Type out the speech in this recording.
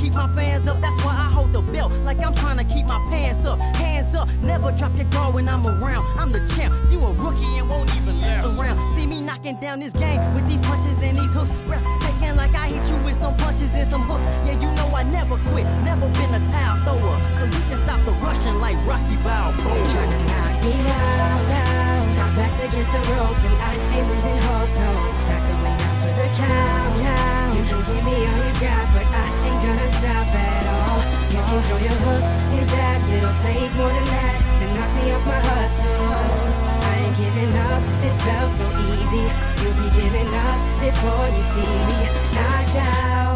keep my fans up, that's why I hold the belt like I'm trying to keep my pants up. Hands up, never drop your guard when I'm around. I'm the champ, you a rookie and won't even look around. See me knocking down this game with these punches and these hooks. Taking like I hit you with some punches and some hooks. Yeah, you know I never quit, never been a towel thrower. So you can stop the rushing like Rocky Balboa. Trying to knock me down, down. My back's against the ropes and I ain't losing hope, no. Not going out for the count, count. You can give me all you got, but I ain't gonna stop at all. You can throw your hooks, your jabs, it'll take more than that to knock me off my hustle. I ain't giving up, this belt's so easy. You'll be giving up before you see me knocked out.